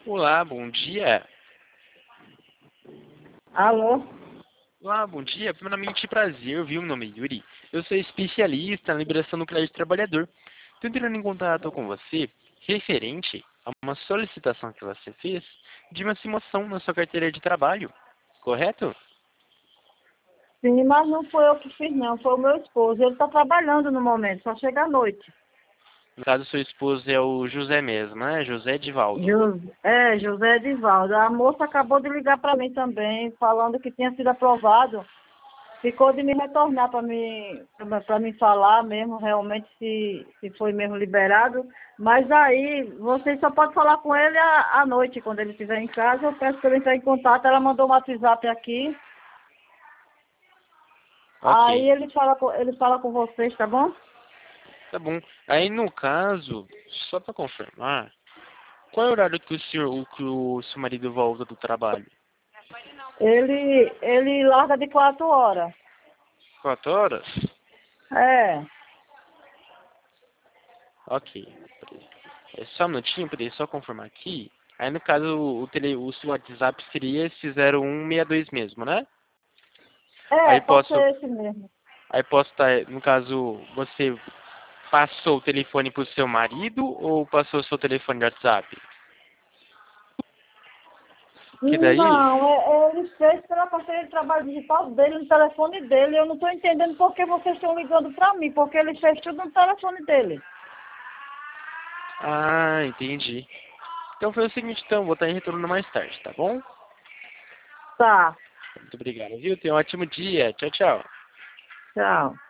Olá, bom dia. Alô? Olá, bom dia. Primeiramente, prazer, viu? Meu nome é Yuri. Eu sou especialista na liberação do crédito trabalhador. Estou entrando em contato com você referente a uma solicitação que você fez de uma simulação na sua carteira de trabalho, correto? Sim, mas não foi eu que fiz, não. Foi o meu esposo. Ele está trabalhando no momento, só chega à noite. No caso, seu esposo é o José mesmo, né? José Edivaldo. José Edivaldo. A moça acabou de ligar para mim também, falando que tinha sido aprovado. Ficou de me retornar para me falar mesmo, realmente, se foi mesmo liberado. Mas aí, você só pode falar com ele à noite, quando ele estiver em casa. Eu peço para ele entrar em contato. Ela mandou um WhatsApp aqui. Ok, Aí ele fala com vocês, tá bom? tá bom. Aí, no caso, só para confirmar, qual é o horário que o seu marido volta do trabalho? Ele larga de 4 horas. 4 horas? É, Ok. É só um minutinho, poderia só confirmar aqui. Aí no caso o seu WhatsApp seria esse 0162 mesmo, né? Aí pode posso, ser esse mesmo. aí posso estar, no caso, você passou o telefone para o seu marido ou passou o seu telefone de WhatsApp? Que daí, Não, ele fez pela carteira de trabalho digital dele, no telefone dele. Eu não estou entendendo por que vocês estão ligando para mim, porque ele fez tudo no telefone dele. entendi. Então foi o seguinte, então, vou estar em retorno mais tarde, tá bom? Tá, Muito obrigado, viu? Tenha um ótimo dia. Tchau, tchau. tchau.